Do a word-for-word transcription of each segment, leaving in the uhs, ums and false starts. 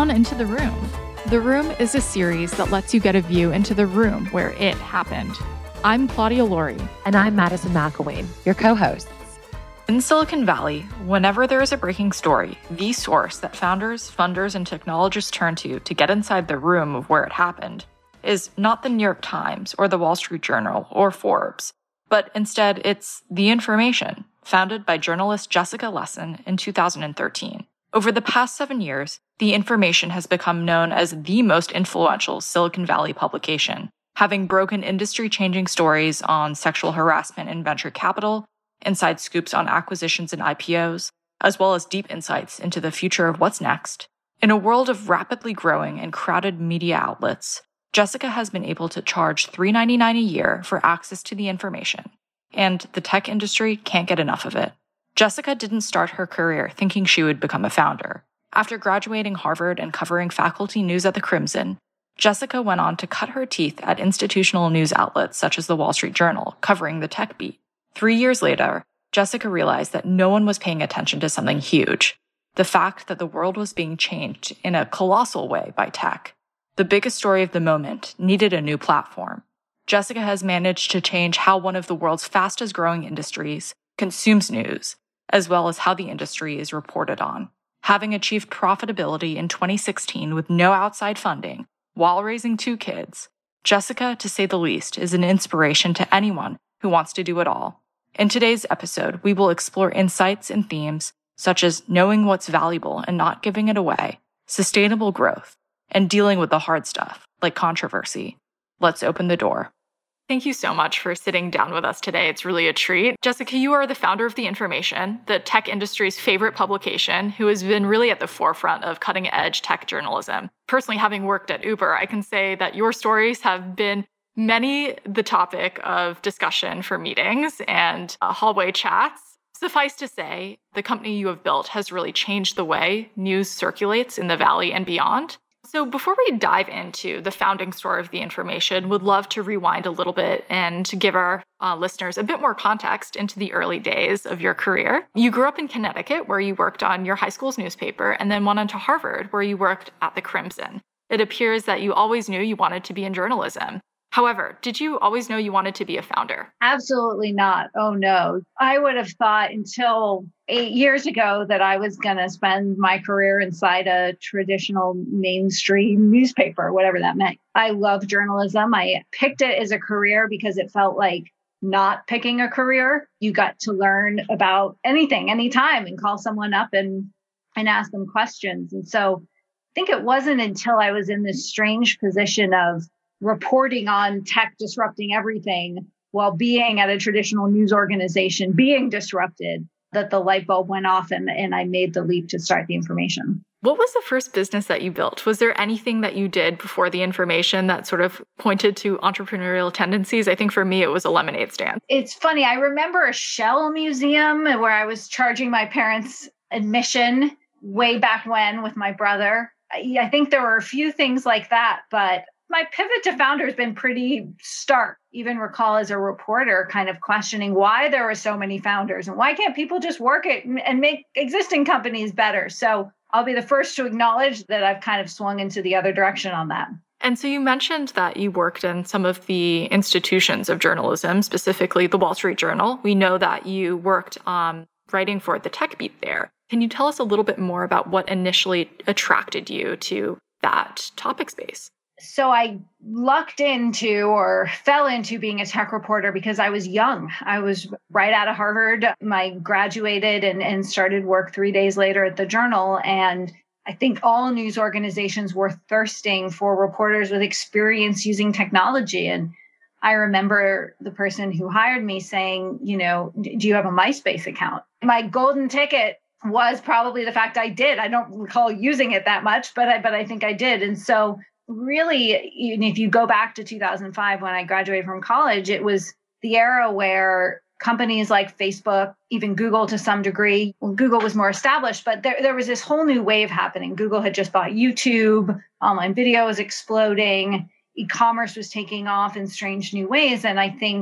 on Into the Room. The Room is a series that lets you get a view into the room where it happened. I'm Claudia Laurie. And I'm Madison McElwain, your co-hosts. In Silicon Valley, whenever there is a breaking story, the source that founders, funders, and technologists turn to to get inside the room of where it happened is not the New York Times or the Wall Street Journal or Forbes, but instead it's The Information, founded by journalist Jessica Lessin in two thousand thirteen. Over the past seven years, The Information has become known as the most influential Silicon Valley publication, having broken industry-changing stories on sexual harassment in venture capital, inside scoops on acquisitions and I P Os, as well as deep insights into the future of what's next. In a world of rapidly growing and crowded media outlets, Jessica has been able to charge three dollars and ninety-nine cents a year for access to the information, and the tech industry can't get enough of it. Jessica didn't start her career thinking she would become a founder. After graduating Harvard and covering faculty news at the Crimson, Jessica went on to cut her teeth at institutional news outlets such as the Wall Street Journal, covering the tech beat. Three years later, Jessica realized that no one was paying attention to something huge: the fact that the world was being changed in a colossal way by tech. The biggest story of the moment needed a new platform. Jessica has managed to change how one of the world's fastest growing industries consumes news, as well as how the industry is reported on. Having achieved profitability in twenty sixteen with no outside funding, while raising two kids, Jessica, to say the least, is an inspiration to anyone who wants to do it all. In today's episode, we will explore insights and themes such as knowing what's valuable and not giving it away, sustainable growth, and dealing with the hard stuff, like controversy. Let's open the door. Thank you so much for sitting down with us today. It's really a treat. Jessica, you are the founder of The Information, the tech industry's favorite publication, who has been really at the forefront of cutting-edge tech journalism. Personally, having worked at Uber, I can say that your stories have been many the topic of discussion for meetings and uh, hallway chats. Suffice to say, the company you have built has really changed the way news circulates in the Valley and beyond. So before we dive into the founding story of The Information, would love to rewind a little bit and to give our uh, listeners a bit more context into the early days of your career. You grew up in Connecticut, where you worked on your high school's newspaper, and then went on to Harvard, where you worked at the Crimson. It appears that you always knew you wanted to be in journalism. However, did you always know you wanted to be a founder? Absolutely not. Oh, no. I would have thought until eight years ago that I was going to spend my career inside a traditional mainstream newspaper, whatever that meant. I love journalism. I picked it as a career because it felt like not picking a career. You got to learn about anything, anytime, and call someone up and, and ask them questions. And so I think it wasn't until I was in this strange position of reporting on tech disrupting everything while being at a traditional news organization being disrupted that the light bulb went off and, and I made the leap to start The Information. What was the first business that you built? Was there anything that you did before The Information that sort of pointed to entrepreneurial tendencies? I think for me, it was a lemonade stand. It's funny. I remember a shell museum where I was charging my parents admission way back when with my brother. I, I think there were a few things like that, but my pivot to founder has been pretty stark. Even recall as a reporter kind of questioning why there were so many founders and why can't people just work it and make existing companies better? So I'll be the first to acknowledge that I've kind of swung into the other direction on that. And so you mentioned that you worked in some of the institutions of journalism, specifically the Wall Street Journal. We know that you worked on writing for the tech beat there. Can you tell us a little bit more about what initially attracted you to that topic space? So I lucked into or fell into being a tech reporter because I was young. I was right out of Harvard. I graduated and, and started work three days later at the Journal. And I think all news organizations were thirsting for reporters with experience using technology. And I remember the person who hired me saying, you know, do you have a MySpace account? My golden ticket was probably the fact I did. I don't recall using it that much, but I, but I think I did. And so really, even if you go back to two thousand five when I graduated from college, it was the era where companies like Facebook, even Google to some degree, well, Google was more established, but there, there was this whole new wave happening. Google had just bought YouTube, online video was exploding, e-commerce was taking off in strange new ways. And I think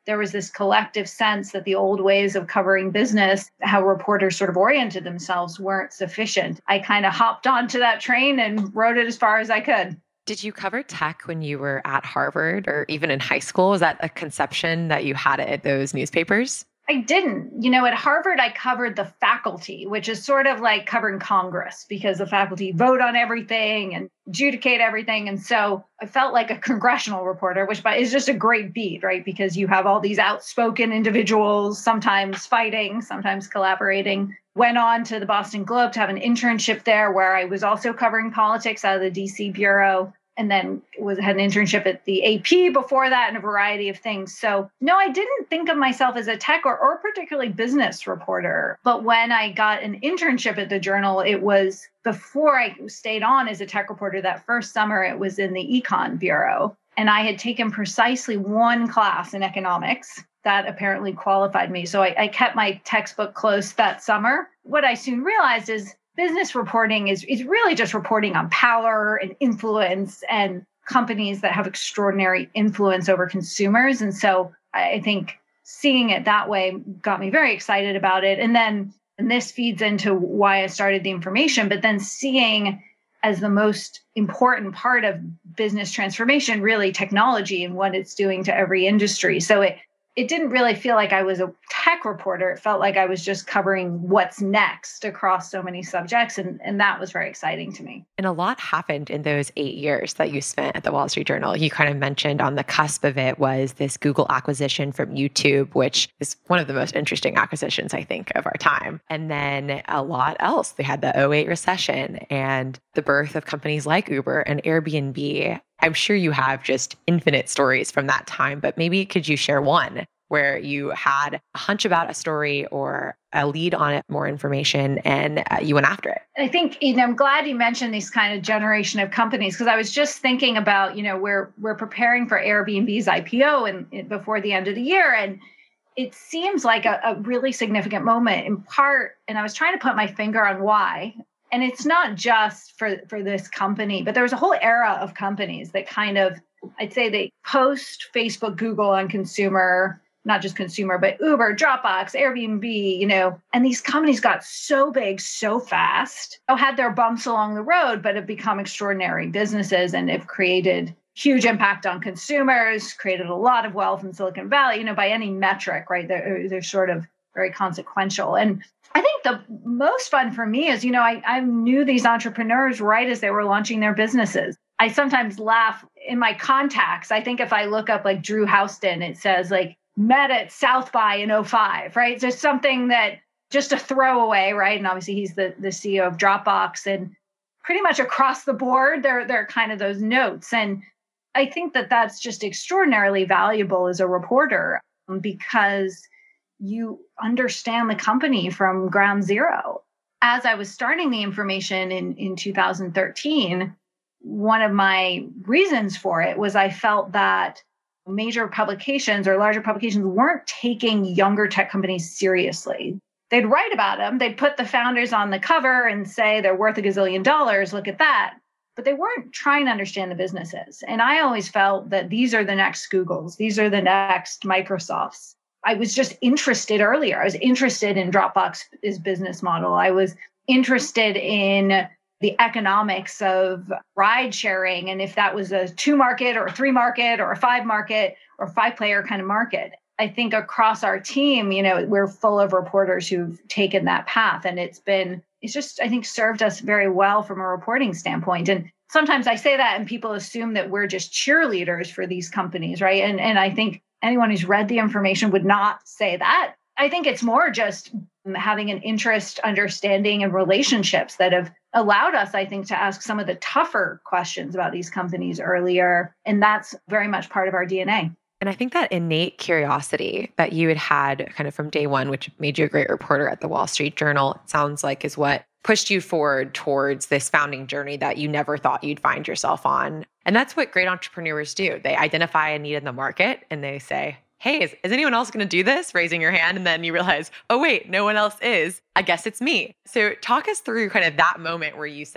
there was this collective sense that the old ways of covering business, how reporters sort of oriented themselves, weren't sufficient. I kind of hopped onto that train and rode it as far as I could. Did you cover tech when you were at Harvard or even in high school? Was that a conception that you had at those newspapers? I didn't. You know, at Harvard, I covered the faculty, which is sort of like covering Congress because the faculty vote on everything and adjudicate everything. And so I felt like a congressional reporter, which is just a great beat, right? Because you have all these outspoken individuals, sometimes fighting, sometimes collaborating. Went on to the Boston Globe to have an internship there where I was also covering politics out of the D C bureau. And then was had an internship at the A P before that and a variety of things. So no, I didn't think of myself as a tech or, or particularly business reporter. But when I got an internship at the Journal, it was before I stayed on as a tech reporter that first summer, it was in the Econ Bureau. And I had taken precisely one class in economics that apparently qualified me. So I, I kept my textbook close that summer. What I soon realized is business reporting is, is really just reporting on power and influence and companies that have extraordinary influence over consumers. And so I think seeing it that way got me very excited about it. And then, and this feeds into why I started The Information, but then seeing as the most important part of business transformation, really technology and what it's doing to every industry. So it It didn't really feel like I was a tech reporter. It felt like I was just covering what's next across so many subjects. And, and that was very exciting to me. And a lot happened in those eight years that you spent at the Wall Street Journal. You kind of mentioned on the cusp of it was this Google acquisition from YouTube, which is one of the most interesting acquisitions, I think, of our time. And then a lot else. They had the oh eight recession and the birth of companies like Uber and Airbnb. I'm sure you have just infinite stories from that time, but maybe could you share one where you had a hunch about a story or a lead on it, more information, and uh, you went after it? I think, you know, I'm glad you mentioned these kind of generation of companies because I was just thinking about, you know, we're we're preparing for Airbnb's I P O and, and before the end of the year, and it seems like a, a really significant moment in part, and I was trying to put my finger on why. And it's not just for, for this company, but there was a whole era of companies that kind of, I'd say they post Facebook, Google on consumer, not just consumer, but Uber, Dropbox, Airbnb, you know, and these companies got so big so fast, oh, had their bumps along the road, but have become extraordinary businesses and have created huge impact on consumers, created a lot of wealth in Silicon Valley, you know, by any metric, right? They're, they're sort of very consequential. And I think the most fun for me is, you know, I, I knew these entrepreneurs right as they were launching their businesses. I sometimes laugh in my contacts. I think if I look up like Drew Houston, it says like met at South by in oh five, right? There's something that just a throwaway, right? And obviously he's the, the C E O of Dropbox, and pretty much across the board, there, there are kind of those notes. And I think that that's just extraordinarily valuable as a reporter because you understand the company from ground zero. As I was starting The Information in, in two thousand thirteen, one of my reasons for it was I felt that major publications or larger publications weren't taking younger tech companies seriously. They'd write about them. They'd put the founders on the cover and say they're worth a gazillion dollars. Look at that. But they weren't trying to understand the businesses. And I always felt that these are the next Googles. These are the next Microsofts. I was just interested earlier. I was interested in Dropbox's business model. I was interested in the economics of ride sharing and if that was a two market or a three market or a five market or five player kind of market. I think across our team, you know, we're full of reporters who've taken that path. And it's been, it's just, I think, served us very well from a reporting standpoint. And sometimes I say that and people assume that we're just cheerleaders for these companies, right? And and I think anyone who's read The Information would not say that. I think it's more just having an interest, understanding, and relationships that have allowed us, I think, to ask some of the tougher questions about these companies earlier. And that's very much part of our D N A. And I think that innate curiosity that you had had kind of from day one, which made you a great reporter at the Wall Street Journal, it sounds like is what pushed you forward towards this founding journey that you never thought you'd find yourself on. And that's what great entrepreneurs do. They identify a need in the market and they say, hey, is, is anyone else going to do this? Raising your hand. And then you realize, oh, wait, no one else is. I guess it's me. So talk us through kind of that moment where you said,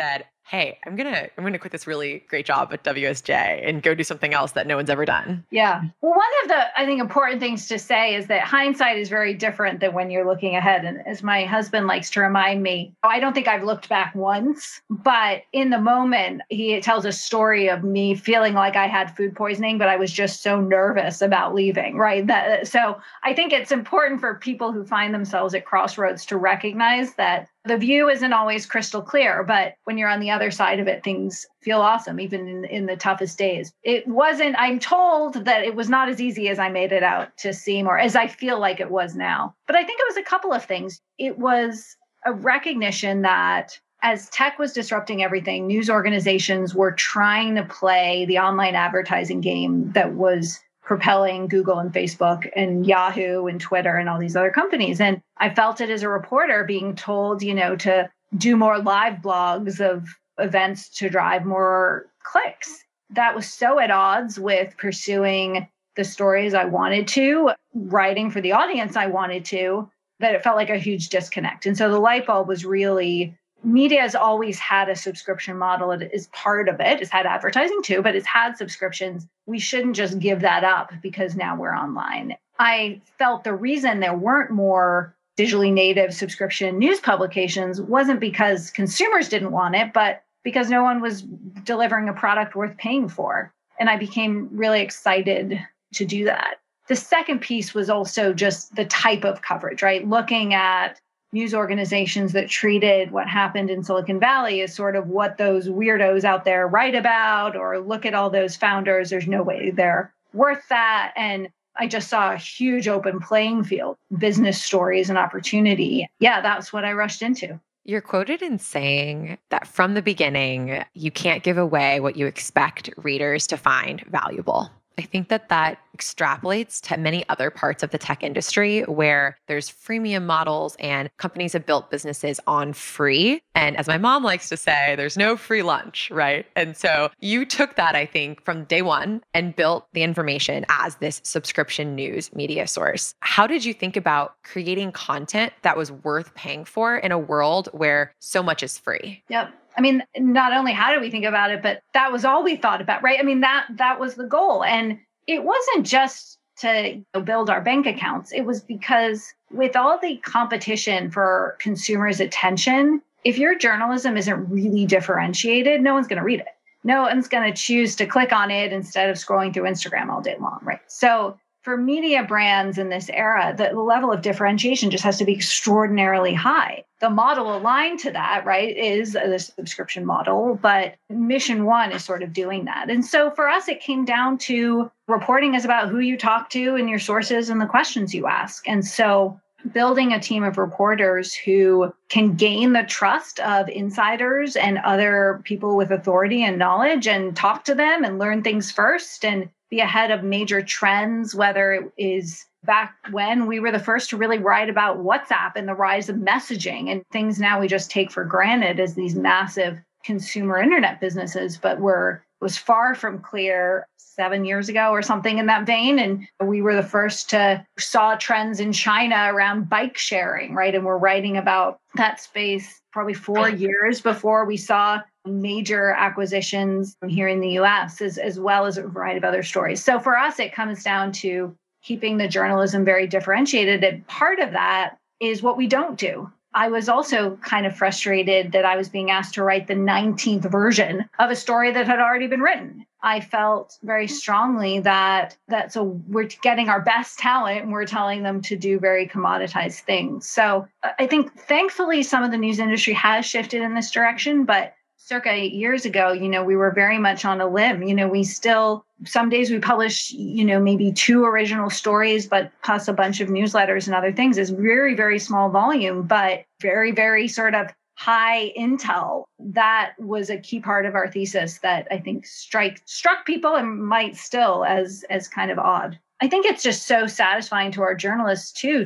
hey, I'm going to I'm going to quit this really great job at W S J and go do something else that no one's ever done? Yeah. Well, one of the, I think, important things to say is that hindsight is very different than when you're looking ahead. And as my husband likes to remind me, I don't think I've looked back once, but in the moment, he tells a story of me feeling like I had food poisoning, but I was just so nervous about leaving, right? That, so I think it's important for people who find themselves at crossroads to recognize that the view isn't always crystal clear, but when you're on the other side of it, things feel awesome, even in, in the toughest days. It wasn't, I'm told that it was not as easy as I made it out to seem, or as I feel like it was now. But I think it was a couple of things. It was a recognition that as tech was disrupting everything, news organizations were trying to play the online advertising game that was propelling Google and Facebook and Yahoo and Twitter and all these other companies. And I felt it as a reporter being told, you know, to do more live blogs of events to drive more clicks. That was so at odds with pursuing the stories I wanted to, writing for the audience I wanted to, that it felt like a huge disconnect. And so the light bulb was really, media has always had a subscription model. It is part of it. It's had advertising too, but it's had subscriptions. We shouldn't just give that up because now we're online. I felt the reason there weren't more digitally native subscription news publications wasn't because consumers didn't want it, but because no one was delivering a product worth paying for. And I became really excited to do that. The second piece was also just the type of coverage, right? Looking at news organizations that treated what happened in Silicon Valley as sort of what those weirdos out there write about, or look at all those founders. There's no way they're worth that. And I just saw a huge open playing field, business stories and opportunity. Yeah, that's what I rushed into. You're quoted in saying that from the beginning, you can't give away what you expect readers to find valuable. I think that that extrapolates to many other parts of the tech industry where there's freemium models and companies have built businesses on free. And as my mom likes to say, there's no free lunch, right? And so you took that, I think, from day one and built the information as this subscription news media source. How did you think about creating content that was worth paying for in a world where so much is free? Yep. I mean, not only how did we think about it, but that was all we thought about, right? I mean, that that was the goal. And it wasn't just to you know, build our bank accounts. It was because with all the competition for consumers' attention, if your journalism isn't really differentiated, no one's going to read it. No one's going to choose to click on it instead of scrolling through Instagram all day long, right? So for media brands in this era, the level of differentiation just has to be extraordinarily high. The model aligned to that, right, is the subscription model, but mission one is sort of doing that. And so for us, it came down to reporting is about who you talk to and your sources and the questions you ask. And so building a team of reporters who can gain the trust of insiders and other people with authority and knowledge and talk to them and learn things first and be ahead of major trends, whether it is back when we were the first to really write about WhatsApp and the rise of messaging and things now we just take for granted as these massive consumer internet businesses, but were was far from clear seven years ago or something in that vein. And we were the first to saw trends in China around bike sharing, right? And we're writing about that space probably four years before we saw major acquisitions here in the U S, as, as well as a variety of other stories. So for us, it comes down to keeping the journalism very differentiated. And part of that is what we don't do. I was also kind of frustrated that I was being asked to write the nineteenth version of a story that had already been written. I felt very strongly that that's a, we're getting our best talent and we're telling them to do very commoditized things. So I think thankfully some of the news industry has shifted in this direction, but circa eight years ago, you know, we were very much on a limb. You know, we still, some days we publish, you know, maybe two original stories, but plus a bunch of newsletters and other things is very, very small volume, but very, very sort of high intel. That was a key part of our thesis that I think strike, struck people and might still as, as kind of odd. I think it's just so satisfying to our journalists too, to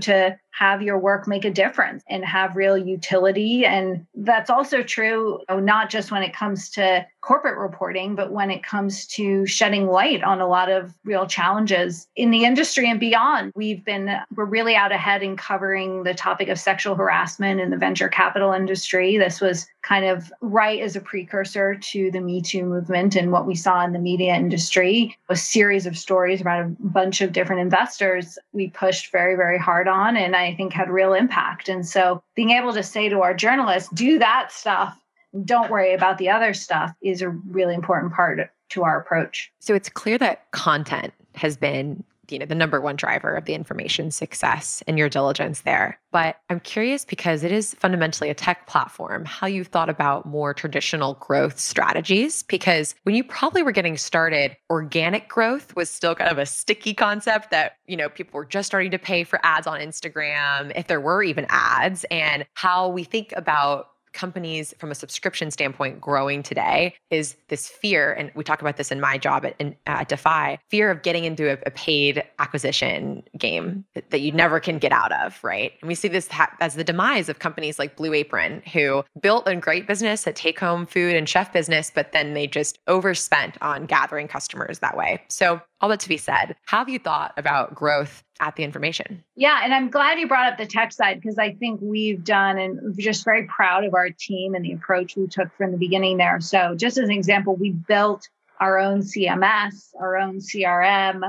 have your work make a difference and have real utility. And that's also true, you know, not just when it comes to corporate reporting, but when it comes to shedding light on a lot of real challenges in the industry and beyond. We've been, we're really out ahead in covering the topic of sexual harassment in the venture capital industry. This was kind of right as a precursor to the Me Too movement and what we saw in the media industry. A series of stories about a bunch of different investors we pushed very, very hard on, and I think had real impact. And so being able to say to our journalists, do that stuff, don't worry about the other stuff, is a really important part to our approach. So it's clear that content has been, you know, the number one driver of the information success and your diligence there. But I'm curious, because it is fundamentally a tech platform, how you thought about more traditional growth strategies. Because when you probably were getting started, organic growth was still kind of a sticky concept that, you know, people were just starting to pay for ads on Instagram, if there were even ads, and how we think about companies from a subscription standpoint growing today is this fear, and we talk about this in my job at, in, at Defy, fear of getting into a, a paid acquisition game that, that you never can get out of, right? And we see this ha- as the demise of companies like Blue Apron, who built a great business, a take-home food and chef business, but then they just overspent on gathering customers that way. So all that to be said, how have you thought about growth at The Information? Yeah, and I'm glad you brought up the tech side, because I think we've done, and we're just very proud of our team and the approach we took from the beginning there. So just as an example, we built our own C M S, our own C R M,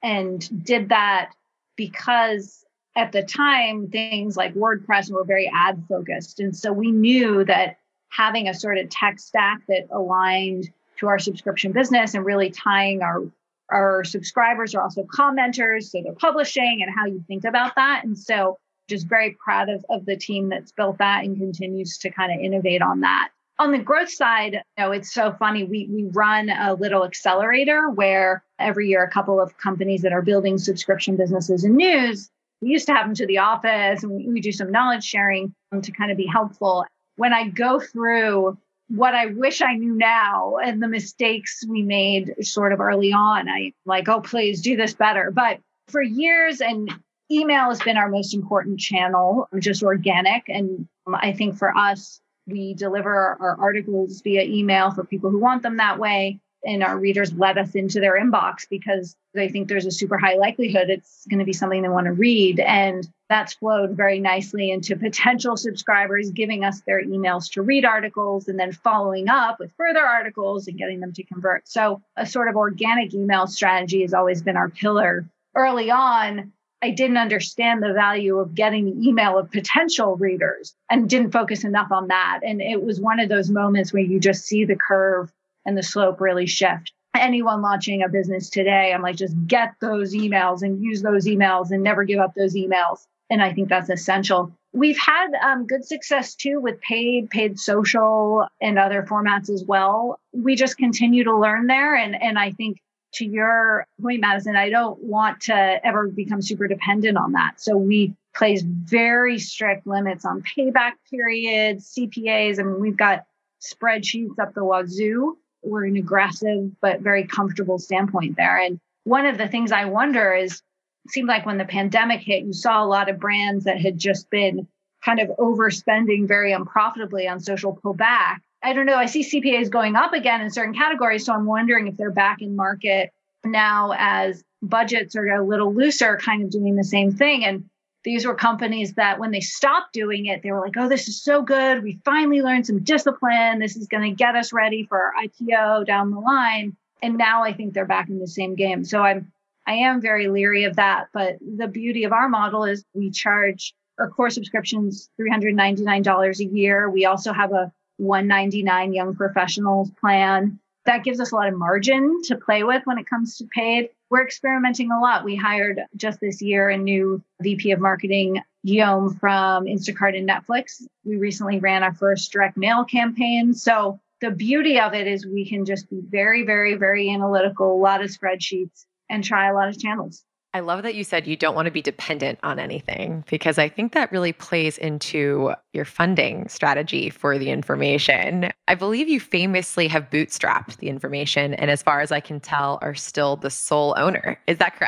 and did that because at the time, things like WordPress were very ad focused. And so we knew that having a sort of tech stack that aligned to our subscription business and really tying our Our subscribers are also commenters, so they're publishing, and how you think about that. And so just very proud of, of the team that's built that and continues to kind of innovate on that. On the growth side, you know, it's so funny. We we run a little accelerator where every year a couple of companies that are building subscription businesses and news, we used to have them to the office, and we, we do some knowledge sharing to kind of be helpful. When I go through what I wish I knew now and the mistakes we made sort of early on, I like, oh, please do this better. But for years, and email has been our most important channel, just organic. And I think for us, we deliver our articles via email for people who want them that way. And our readers let us into their inbox because they think there's a super high likelihood it's going to be something they want to read. And that's flowed very nicely into potential subscribers giving us their emails to read articles and then following up with further articles and getting them to convert. So a sort of organic email strategy has always been our pillar. Early on, I didn't understand the value of getting the email of potential readers and didn't focus enough on that. And it was one of those moments where you just see the curve and the slope really shift. Anyone launching a business today, I'm like, just get those emails and use those emails and never give up those emails. And I think that's essential. We've had um, good success too with paid, paid social and other formats as well. We just continue to learn there. And, and I think to your point, Madison, I don't want to ever become super dependent on that. So we place very strict limits on payback periods, C P As. I mean, we've got spreadsheets up the wazoo. We're an aggressive but very comfortable standpoint there. And one of the things I wonder is, it seemed like when the pandemic hit, you saw a lot of brands that had just been kind of overspending very unprofitably on social pull back. I don't know. I see C P As going up again in certain categories. So I'm wondering if they're back in market now as budgets are a little looser, kind of doing the same thing. And these were companies that when they stopped doing it, they were like, oh, this is so good. We finally learned some discipline. This is going to get us ready for our I P O down the line. And now I think they're back in the same game. So I'm, I am very leery of that. But the beauty of our model is we charge our core subscriptions three hundred ninety-nine dollars a year. We also have a one hundred ninety-nine dollars young professionals plan. That gives us a lot of margin to play with when it comes to paid. We're experimenting a lot. We hired just this year a new V P of marketing, Guillaume from Instacart and Netflix. We recently ran our first direct mail campaign. So the beauty of it is we can just be very, very, very analytical, a lot of spreadsheets, and try a lot of channels. I love that you said you don't want to be dependent on anything, because I think that really plays into your funding strategy for The Information. I believe you famously have bootstrapped The Information, and as far as I can tell, are still the sole owner. Is that correct?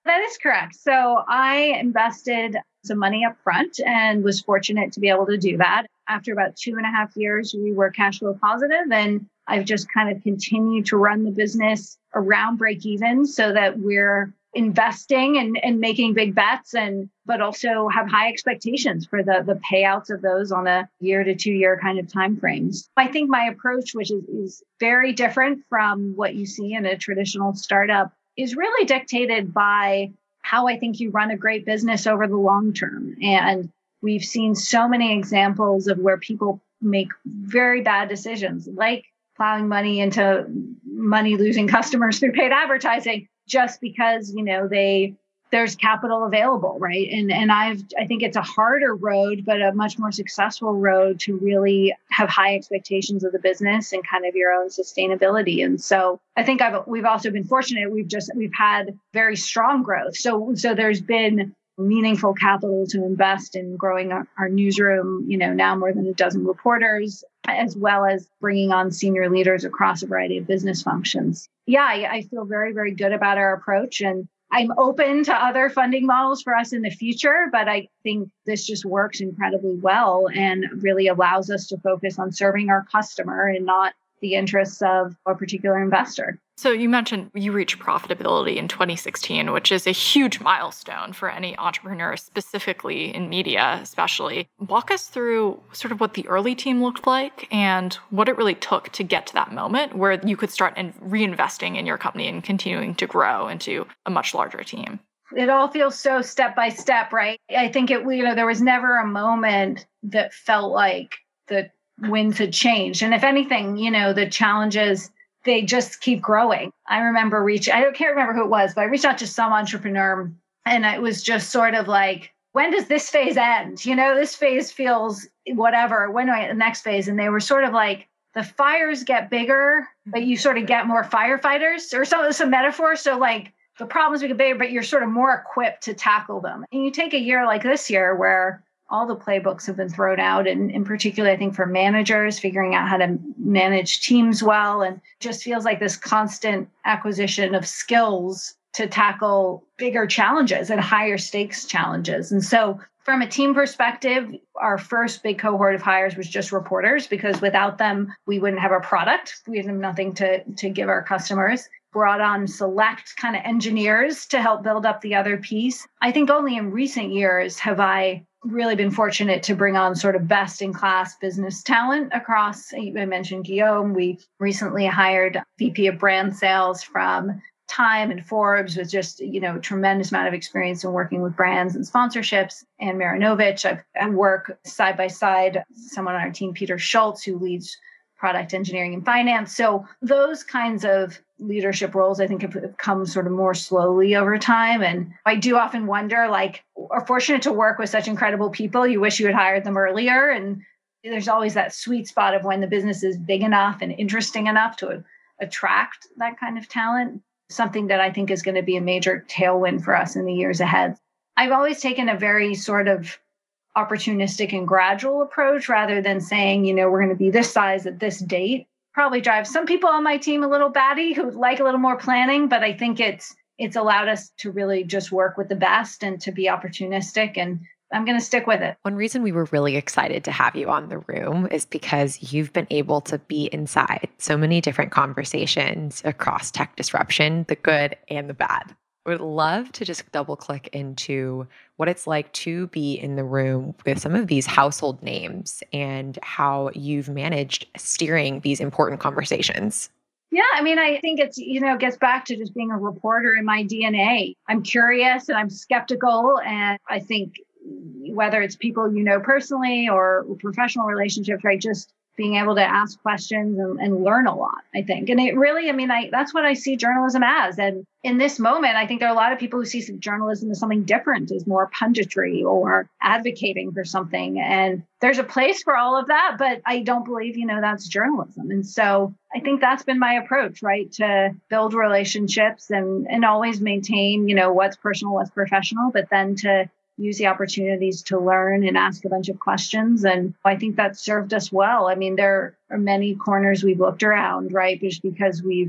That is correct. So I invested some money up front and was fortunate to be able to do that. After about two and a half years, we were cash flow positive, and I've just kind of continued to run the business around break even so that we're investing and, and making big bets, and but also have high expectations for the, the payouts of those on a year to two year kind of time frames. I think my approach, which is, is very different from what you see in a traditional startup, is really dictated by how I think you run a great business over the long term. And we've seen so many examples of where people make very bad decisions, like plowing money into money losing customers through paid advertising, just because, you know, they there's capital available, right? And and I've I think it's a harder road, but a much more successful road to really have high expectations of the business and kind of your own sustainability. And so I think I've we've also been fortunate. We've just we've had very strong growth. So so there's been meaningful capital to invest in growing our, our newsroom, you know, now more than a dozen reporters, as well as bringing on senior leaders across a variety of business functions. Yeah, I, I feel very, very good about our approach, and I'm open to other funding models for us in the future, but I think this just works incredibly well and really allows us to focus on serving our customer and not the interests of a particular investor. So you mentioned you reached profitability in twenty sixteen, which is a huge milestone for any entrepreneur, specifically in media, especially. Walk us through sort of what the early team looked like and what it really took to get to that moment where you could start in reinvesting in your company and continuing to grow into a much larger team. It all feels so step by step, right? I think it, you know, there was never a moment that felt like the winds had changed. And if anything, you know, the challenges, they just keep growing. I remember reaching, I don't can't remember who it was, but I reached out to some entrepreneur, and it was just sort of like, when does this phase end? You know, this phase feels whatever. When do I, the next phase? And they were sort of like, the fires get bigger, but you sort of get more firefighters, or some, some metaphor. So like the problems get bigger, but you're sort of more equipped to tackle them. And you take a year like this year where all the playbooks have been thrown out. And in particular, I think for managers, figuring out how to manage teams well, and just feels like this constant acquisition of skills to tackle bigger challenges and higher stakes challenges. And so from a team perspective, our first big cohort of hires was just reporters, because without them, we wouldn't have a product. We have nothing to, to give our customers. Brought on select kind of engineers to help build up the other piece. I think only in recent years have I really been fortunate to bring on sort of best in class business talent across. I mentioned Guillaume. We recently hired V P of brand sales from Time and Forbes, with just, you know, tremendous amount of experience in working with brands and sponsorships. And Marinovich, I've, I work side by side, someone on our team, Peter Schultz, who leads product engineering and finance. So those kinds of leadership roles, I think, have come sort of more slowly over time. And I do often wonder, like, are fortunate to work with such incredible people. You wish you had hired them earlier. And there's always that sweet spot of when the business is big enough and interesting enough to attract that kind of talent, something that I think is going to be a major tailwind for us in the years ahead. I've always taken a very sort of opportunistic and gradual approach, rather than saying, you know, we're going to be this size at this date. Probably drives some people on my team a little batty who would like a little more planning, but I think it's it's allowed us to really just work with the best and to be opportunistic, and I'm going to stick with it. One reason we were really excited to have you on The Room is because you've been able to be inside so many different conversations across tech disruption, the good and the bad. I would love to just double click into what it's like to be in the room with some of these household names and how you've managed steering these important conversations. Yeah, I mean, I think it's, you know, gets back to just being a reporter in my D N A. I'm curious and I'm skeptical. And I think whether it's people you know personally or professional relationships, right, just being able to ask questions and, and learn a lot, I think. And it really, I mean, I that's what I see journalism as. And in this moment, I think there are a lot of people who see journalism as something different, as more punditry or advocating for something. And there's a place for all of that, but I don't believe, you know, that's journalism. And so I think that's been my approach, right, to build relationships and, and always maintain, you know, what's personal, what's professional, but then to use the opportunities to learn and ask a bunch of questions. And I think that served us well. I mean, there are many corners we've looked around, right? Just because we've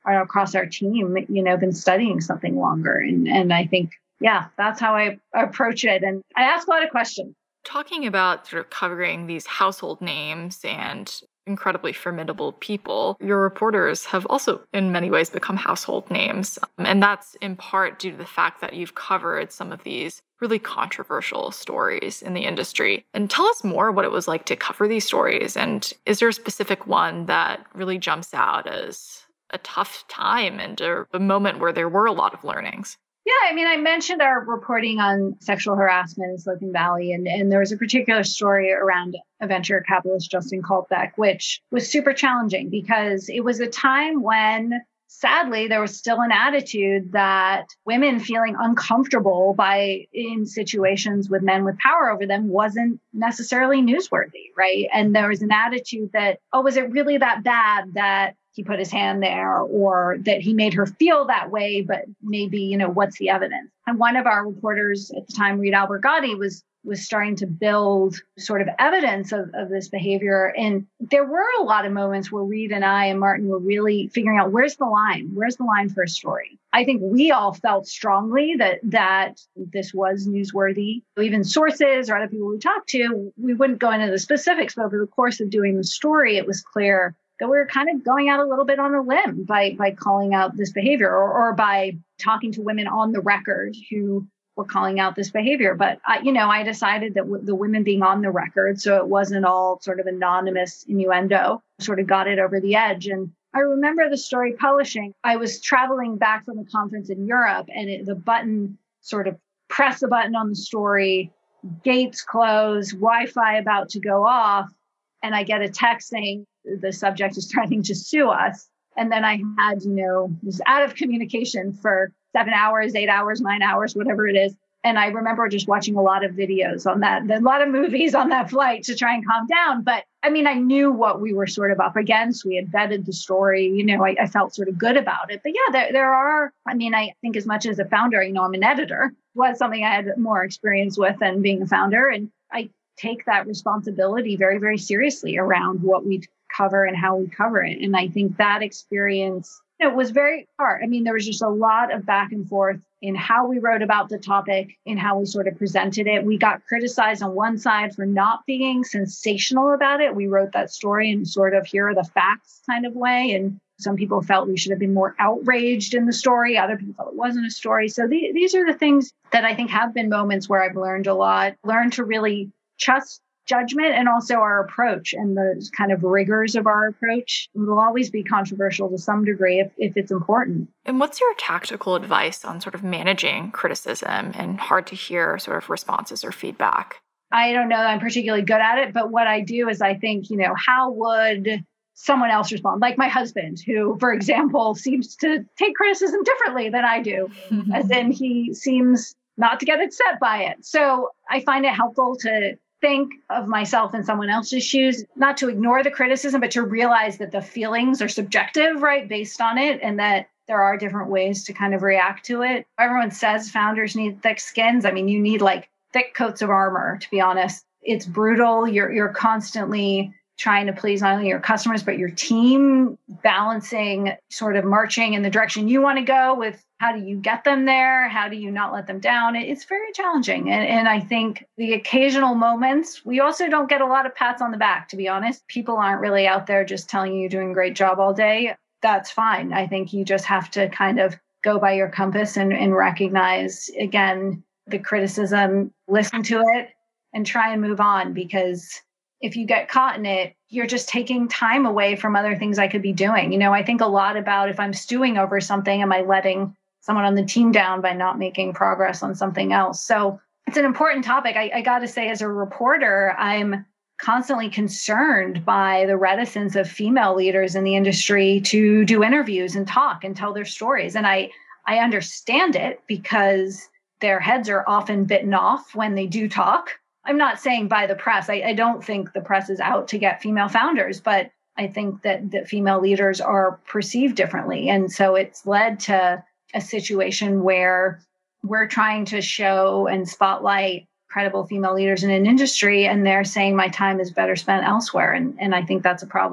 across our team, you know, been studying something longer. And, and I think, yeah, that's how I approach it. And I ask a lot of questions. Talking about sort of covering these household names and incredibly formidable people, your reporters have also in many ways become household names. And that's in part due to the fact that you've covered some of these really controversial stories in the industry. And tell us more what it was like to cover these stories. And is there a specific one that really jumps out as a tough time and a, a moment where there were a lot of learnings? Yeah, I mean, I mentioned our reporting on sexual harassment in Silicon Valley, and, and there was a particular story around a venture capitalist, Justin Kaltbeck, which was super challenging because it was a time when, sadly, there was still an attitude that women feeling uncomfortable by in situations with men with power over them wasn't necessarily newsworthy, right? And there was an attitude that, oh, was it really that bad that he put his hand there, or that he made her feel that way, but maybe, you know, what's the evidence? And one of our reporters at the time, Reed Albergotti, was was starting to build sort of evidence of, of this behavior. And there were a lot of moments where Reed and I and Martin were really figuring out, where's the line? Where's the line for a story? I think we all felt strongly that that this was newsworthy. Even sources or other people we talked to, we wouldn't go into the specifics, but over the course of doing the story, it was clear that we were kind of going out a little bit on a limb by by calling out this behavior, or, or by talking to women on the record who were calling out this behavior. But, I, you know, I decided that w- the women being on the record, so it wasn't all sort of anonymous innuendo, sort of got it over the edge. And I remember the story publishing. I was traveling back from a conference in Europe, and it, the button sort of press the button on the story, gates close, Wi-Fi about to go off, and I get a text saying, the subject is threatening to sue us. And then I had, you know, was out of communication for seven hours, eight hours, nine hours, whatever it is. And I remember just watching a lot of videos on that, a lot of movies on that flight to try and calm down. But I mean, I knew what we were sort of up against. We had vetted the story, you know, I, I felt sort of good about it. But yeah, there, there are, I mean, I think as much as a founder, you know, I'm an editor, was something I had more experience with than being a founder. And I take that responsibility very, very seriously around what we cover and how we cover it. And I think that experience, you know, was very hard. I mean, there was just a lot of back and forth in how we wrote about the topic, in how we sort of presented it. We got criticized on one side for not being sensational about it. We wrote that story in sort of here are the facts kind of way. And some people felt we should have been more outraged in the story. Other people felt it wasn't a story. So the, these are the things that I think have been moments where I've learned a lot, learned to really trust judgment and also our approach and the kind of rigors of our approach. It will always be controversial to some degree if, if it's important. And what's your tactical advice on sort of managing criticism and hard to hear sort of responses or feedback? I don't know that I'm particularly good at it, but what I do is I think, you know, how would someone else respond? Like my husband, who, for example, seems to take criticism differently than I do, as in he seems not to get upset by it. So I find it helpful to think of myself in someone else's shoes, not to ignore the criticism, but to realize that the feelings are subjective, right, based on it, and that there are different ways to kind of react to it. Everyone says founders need thick skins. I mean, you need like thick coats of armor, to be honest. It's brutal. You're you're constantly trying to please not only your customers, but your team, balancing sort of marching in the direction you want to go with how do you get them there? How do you not let them down? It's very challenging. And, and I think the occasional moments, we also don't get a lot of pats on the back, to be honest. People aren't really out there just telling you you're doing a great job all day. That's fine. I think you just have to kind of go by your compass and, and recognize, again, the criticism, listen to it, and try and move on, because if you get caught in it, you're just taking time away from other things I could be doing. You know, I think a lot about if I'm stewing over something, am I letting someone on the team down by not making progress on something else? So it's an important topic. I, I got to say, as a reporter, I'm constantly concerned by the reticence of female leaders in the industry to do interviews and talk and tell their stories. And I, I understand it because their heads are often bitten off when they do talk. I'm not saying by the press. I, I don't think the press is out to get female founders, but I think that, that female leaders are perceived differently. And so it's led to a situation where we're trying to show and spotlight credible female leaders in an industry, and they're saying my time is better spent elsewhere. And, and I think that's a problem.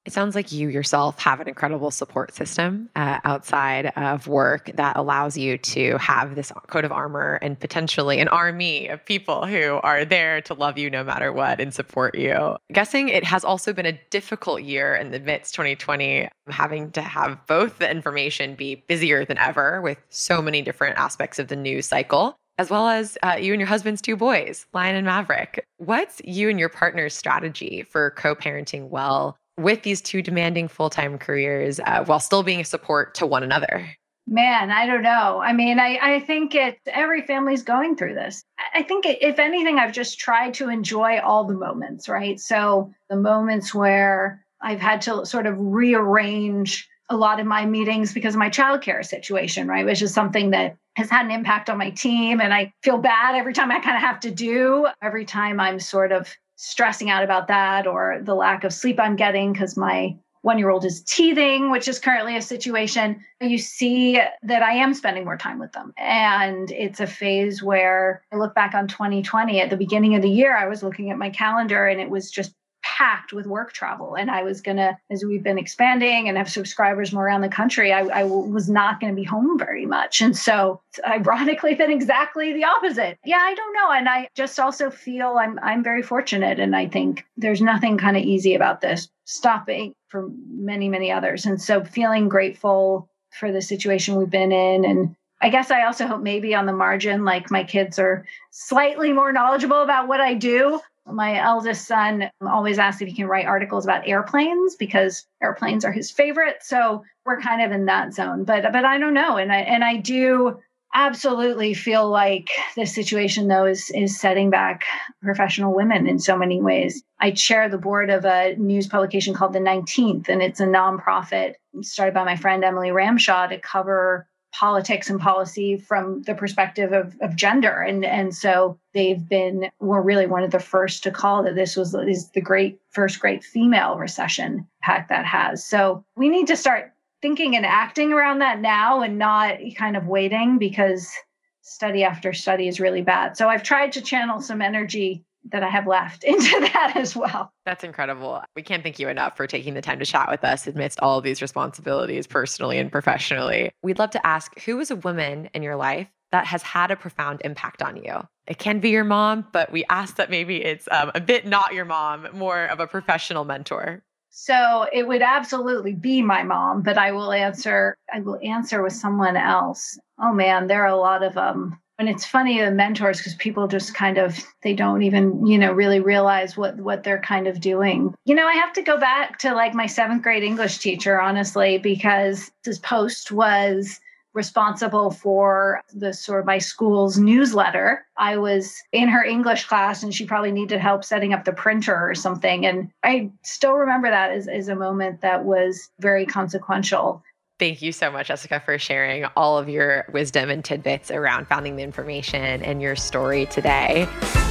It sounds like you yourself have an incredible support system uh, outside of work that allows you to have this coat of armor and potentially an army of people who are there to love you no matter what and support you. I'm guessing it has also been a difficult year in the midst twenty twenty, having to have both the information be busier than ever with so many different aspects of the news cycle, as well as uh, you and your husband's two boys, Lion and Maverick. What's you and your partner's strategy for co-parenting well with these two demanding full-time careers uh, while still being a support to one another? Man, I don't know. I mean, I, I think it, every family's going through this. I think if anything, I've just tried to enjoy all the moments, right? So the moments where I've had to sort of rearrange a lot of my meetings because of my childcare situation, right? Which is something that has had an impact on my team. And I feel bad every time I kind of have to do, every time I'm sort of stressing out about that or the lack of sleep I'm getting because my one-year-old is teething, which is currently a situation. You see that I am spending more time with them. And it's a phase where I look back on twenty twenty, at the beginning of the year, I was looking at my calendar and it was just packed with work travel. And I was going to, as we've been expanding and have subscribers more around the country, I, I was not going to be home very much. And so it's ironically been exactly the opposite. Yeah, I don't know. And I just also feel I'm I'm very fortunate. And I think there's nothing kind of easy about this, stopping for many, many others. And so feeling grateful for the situation we've been in. And I guess I also hope maybe on the margin, like my kids are slightly more knowledgeable about what I do. My eldest son always asks if he can write articles about airplanes because airplanes are his favorite. So we're kind of in that zone, but, but I don't know. And I, and I do absolutely feel like this situation though is, is setting back professional women in so many ways. I chair the board of a news publication called The nineteenth, and it's a nonprofit started by my friend Emily Ramshaw to cover politics and policy from the perspective of, of gender. And, and so they've been, were really one of the first to call that this was is the great first great female recession impact that has. So we need to start thinking and acting around that now and not kind of waiting because study after study is really bad. So I've tried to channel some energy that I have left into that as well. That's incredible. We can't thank you enough for taking the time to chat with us amidst all of these responsibilities, personally and professionally. We'd love to ask, who is a woman in your life that has had a profound impact on you? It can be your mom, but we ask that maybe it's um, a bit not your mom, more of a professional mentor. So it would absolutely be my mom, but I will answer, I will answer with someone else. Oh man, there are a lot of um And it's funny, the mentors, because people just kind of, they don't even, you know, really realize what, what they're kind of doing. You know, I have to go back to like my seventh grade English teacher, honestly, because this post was responsible for the sort of my school's newsletter. I was in her English class and she probably needed help setting up the printer or something. And I still remember that as, as a moment that was very consequential. Thank you so much, Jessica, for sharing all of your wisdom and tidbits around Founding the Information and your story today.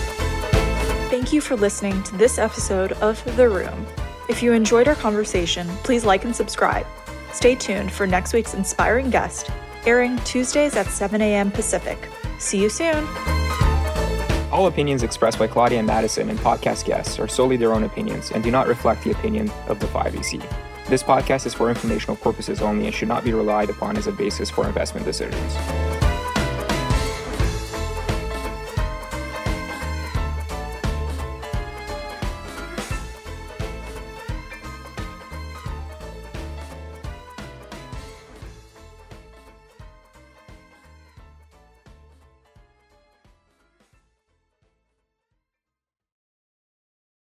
Thank you for listening to this episode of The Room. If you enjoyed our conversation, please like and subscribe. Stay tuned for next week's inspiring guest, airing Tuesdays at seven a.m. Pacific. See you soon. All opinions expressed by Claudia and Madison and podcast guests are solely their own opinions and do not reflect the opinion of the five E C. This podcast is for informational purposes only and should not be relied upon as a basis for investment decisions.